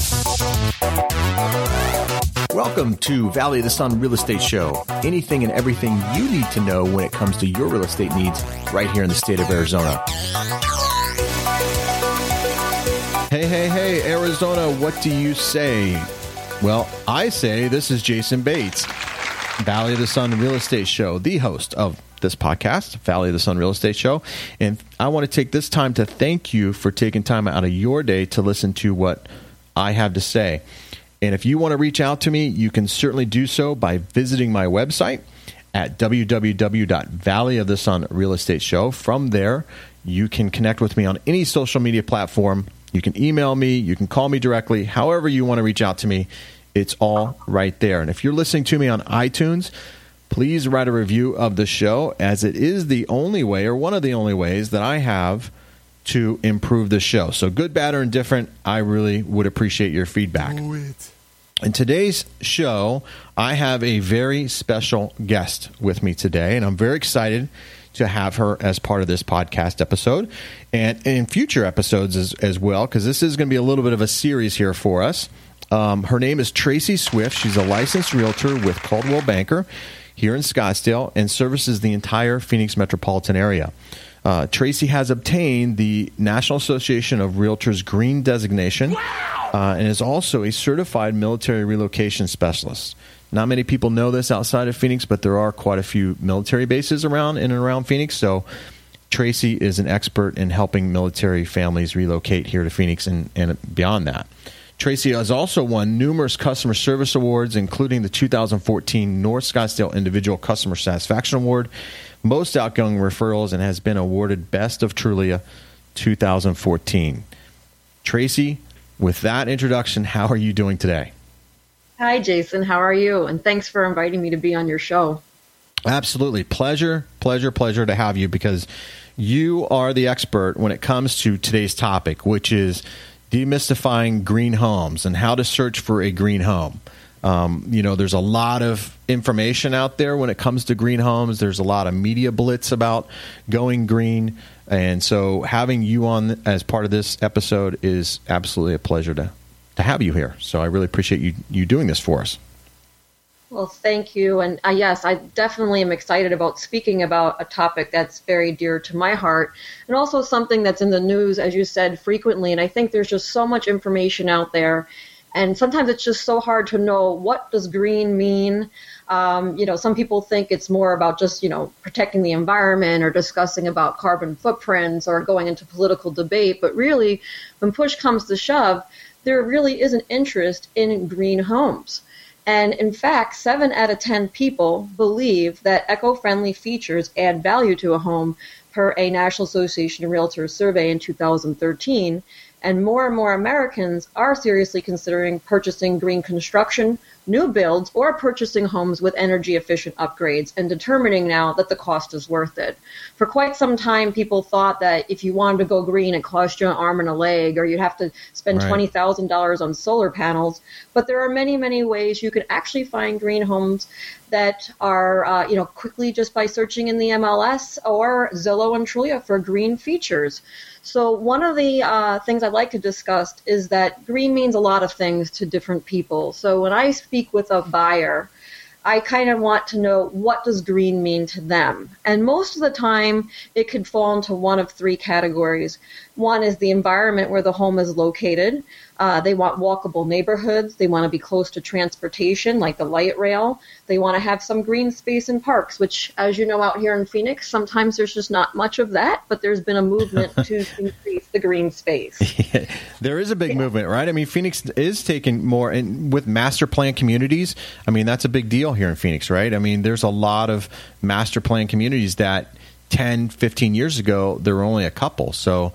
Welcome to Valley of the Sun Real Estate Show. Anything and everything you need to know when it comes to your real estate needs right here in the state of Arizona. Hey, Arizona, what do you say? Well, I say this is Jason Bates, Valley of the Sun Real Estate Show, the host of this podcast, Valley of the Sun Real Estate Show. And I want to take this time to thank you for taking time out of your day to listen to what I have to say. And if you want to reach out to me, you can certainly do so by visiting my website at www.valleyofthesunrealestateShow. From there, you can connect with me on any social media platform. You can email me. You can call me directly. However you want to reach out to me, it's all right there. And if you're listening to me on iTunes, please write a review of the show, as it is the only way, or one of the only ways, that I have to improve the show. So good, bad, or indifferent, I really would appreciate your feedback. In today's show, I have a very special guest with me today, and I'm very excited to have her as part of this podcast episode and in future episodes as well, because this is going to be a little bit of a series here for us. Her name is Tracy Swift. She's a licensed realtor with Coldwell Banker here in Scottsdale and services the entire Phoenix metropolitan area. Tracy has obtained the National Association of Realtors Green designation. Wow! And is also a certified military relocation specialist. Not many people know this outside of Phoenix, but there are quite a few military bases around in and around Phoenix. So Tracy is an expert in helping military families relocate here to Phoenix and beyond that. Tracy has also won numerous customer service awards, including the 2014 North Scottsdale Individual Customer Satisfaction Award, Most Outgoing Referrals, and has been awarded Best of Trulia 2014. Tracy, with that introduction, how are you doing today? Hi, Jason. How are you? And thanks for inviting me to be on your show. Absolutely. Pleasure to have you, because you are the expert when it comes to today's topic, which is demystifying green homes and how to search for a green home. There's a lot of information out there when it comes to green homes. There's a lot of media blitz about going green. And so having you on as part of this episode is absolutely a pleasure to have you here. So I really appreciate you doing this for us. Well, thank you. And yes, I definitely am excited about speaking about a topic that's very dear to my heart, and also something that's in the news, as you said, frequently. And I think there's just so much information out there. And sometimes it's just so hard to know, what does green mean? Some people think it's more about just, protecting the environment or discussing about carbon footprints or going into political debate. But really, when push comes to shove, there really is an interest in green homes. And in fact, 7 out of 10 people believe that eco-friendly features add value to a home, per a National Association of Realtors survey in 2013. And more Americans are seriously considering purchasing green construction, new builds, or purchasing homes with energy-efficient upgrades, and determining now that the cost is worth it. For quite some time, people thought that if you wanted to go green, it cost you an arm and a leg, or you'd have to spend $20,000 on solar panels. But there are many, many ways you can actually find green homes that are, quickly, just by searching in the MLS or Zillow and Trulia for green features. So one of the things I'd like to discuss is that green means a lot of things to different people. So when I speak with a buyer, I kind of want to know, what does green mean to them? And most of the time, it could fall into one of 3 categories. One is the environment where the home is located. They want walkable neighborhoods. They want to be close to transportation, like the light rail. They want to have some green space in parks, which, as you know, out here in Phoenix, sometimes there's just not much of that, but there's been a movement to increase the green space. There is a big movement, right? I mean, Phoenix is taking more, and with master plan communities, I mean, that's a big deal here in Phoenix, right? I mean, there's a lot of master plan communities that 10, 15 years ago, there were only a couple. So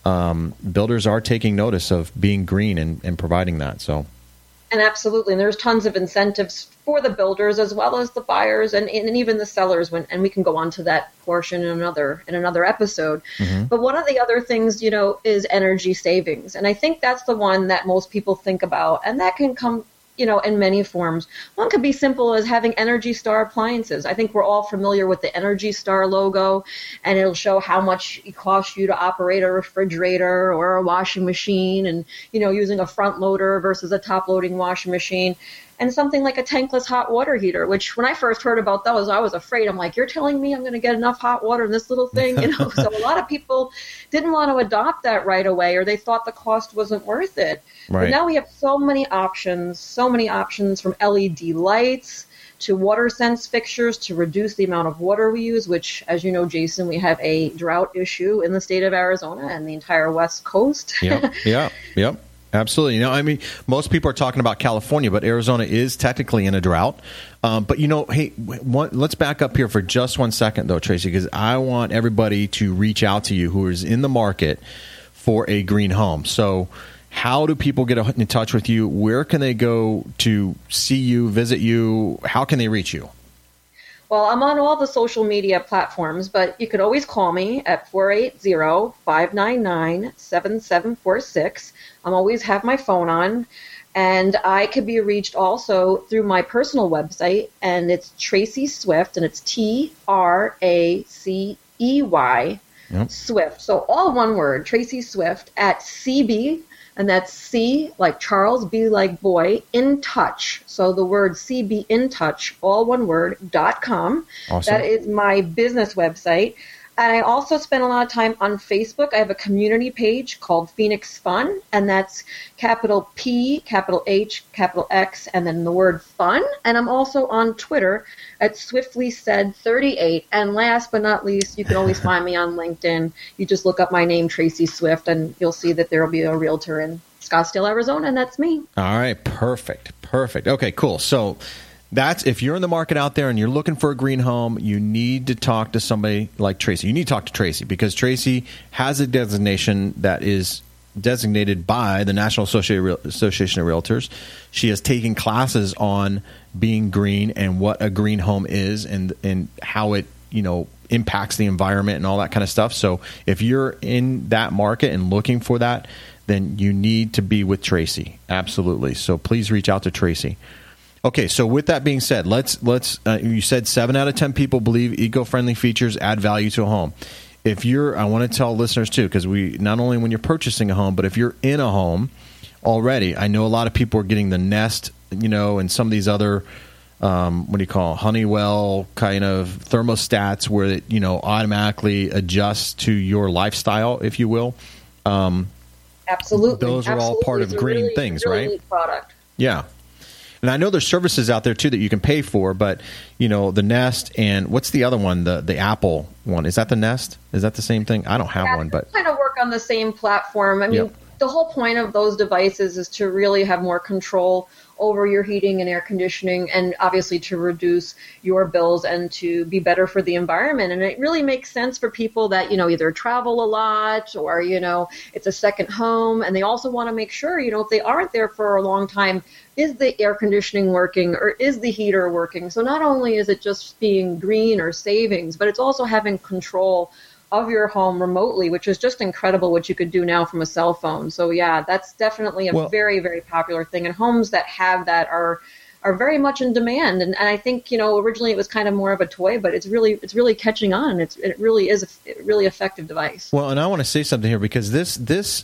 builders are taking notice of being green and providing that. So, and absolutely, and there's tons of incentives for the builders as well as the buyers and even the sellers. And we can go on to that portion in another episode. Mm-hmm. But one of the other things, is energy savings, and I think that's the one that most people think about, and that can come in many forms. One could be simple as having Energy Star appliances. I think we're all familiar with the Energy Star logo, and it'll show how much it costs you to operate a refrigerator or a washing machine, and, using a front loader versus a top loading washing machine. And something like a tankless hot water heater, which when I first heard about those, I was afraid. I'm like, you're telling me I'm going to get enough hot water in this little thing? So a lot of people didn't want to adopt that right away, or they thought the cost wasn't worth it. Right. But now we have so many options from LED lights to water sense fixtures to reduce the amount of water we use, which, as you know, Jason, we have a drought issue in the state of Arizona and the entire West Coast. Yep. Absolutely. Most people are talking about California, but Arizona is technically in a drought. But, hey, let's back up here for just 1 second, though, Tracy, because I want everybody to reach out to you who is in the market for a green home. So how do people get in touch with you? Where can they go to see you, visit you? How can they reach you? Well, I'm on all the social media platforms, but you could always call me at 480-599-7746. I'm always have my phone on, and I could be reached also through my personal website, and it's Tracy Swift, and it's TRACEY, Swift. So all one word, Tracy Swift at CB, and that's C like Charles, B like boy, in touch. So the word CB in touch, all one word, .com. Awesome. That is my business website. And I also spend a lot of time on Facebook. I have a community page called Phoenix Fun, and that's capital P, capital H, capital X, and then the word fun. And I'm also on Twitter at SwiftlySaid38. And last but not least, you can always find me on LinkedIn. You just look up my name, Tracy Swift, and you'll see that there will be a realtor in Scottsdale, Arizona, and that's me. All right, perfect. Okay, cool. So that's if you're in the market out there and you're looking for a green home, you need to talk to somebody like Tracy. You need to talk to Tracy because Tracy has a designation that is designated by the National Association of Realtors. She has taken classes on being green and what a green home is and how it, impacts the environment and all that kind of stuff. So if you're in that market and looking for that, then you need to be with Tracy. Absolutely. So please reach out to Tracy. Okay, so with that being said, let's you said 7 out of 10 people believe eco-friendly features add value to a home. I want to tell listeners too, because we not only when you're purchasing a home, but if you're in a home already, I know a lot of people are getting the Nest, and some of these other Honeywell kind of thermostats where it automatically adjusts to your lifestyle, if you will. Absolutely, those are all part of green things, right? Neat product. Yeah. And I know there's services out there, too, that you can pay for, but, the Nest and what's the other one, the Apple one? Is that the Nest? Is that the same thing? I don't have one, but kind of work on the same platform. I mean, The whole point of those devices is to really have more control over your heating and air conditioning and obviously to reduce your bills and to be better for the environment. And it really makes sense for people that, either travel a lot or, it's a second home. And they also want to make sure, if they aren't there for a long time, is the air conditioning working or is the heater working? So not only is it just being green or savings, but it's also having control of your home remotely, which is just incredible what you could do now from a cell phone. So yeah, that's definitely a very, very popular thing. And homes that have that are very much in demand. And I think, originally it was kind of more of a toy, but it's really catching on. It really is a really effective device. Well, and I want to say something here because this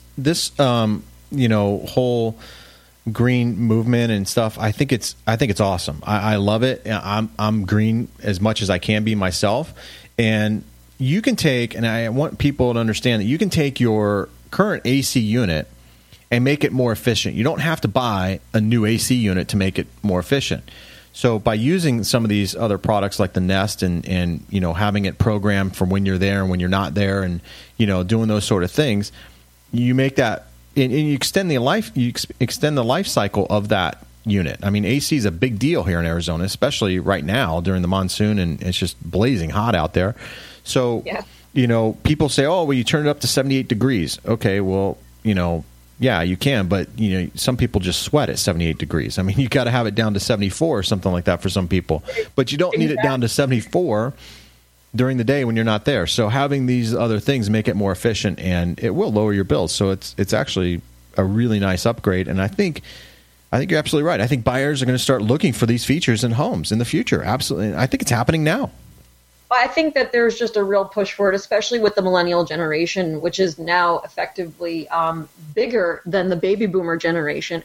whole green movement and stuff, I think it's awesome. I love it. I'm green as much as I can be myself. And you can take, and I want people to understand that you can take your current AC unit and make it more efficient. You don't have to buy a new AC unit to make it more efficient. So by using some of these other products like the Nest and having it programmed from when you're there and when you're not there and doing those sort of things, you make that and you extend the life cycle of that unit. I mean, AC is a big deal here in Arizona, especially right now during the monsoon, and it's just blazing hot out there. So, people say, oh, well, you turn it up to 78 degrees. Okay, well, yeah, you can, but, some people just sweat at 78 degrees. I mean, you got to have it down to 74 or something like that for some people. But you don't need it down to 74 during the day when you're not there. So having these other things make it more efficient, and it will lower your bills. So it's actually a really nice upgrade. And I think I think you're absolutely right. I think buyers are going to start looking for these features in homes in the future. Absolutely. I think it's happening now. I think that there's just a real push for it, especially with the millennial generation, which is now effectively bigger than the baby boomer generation.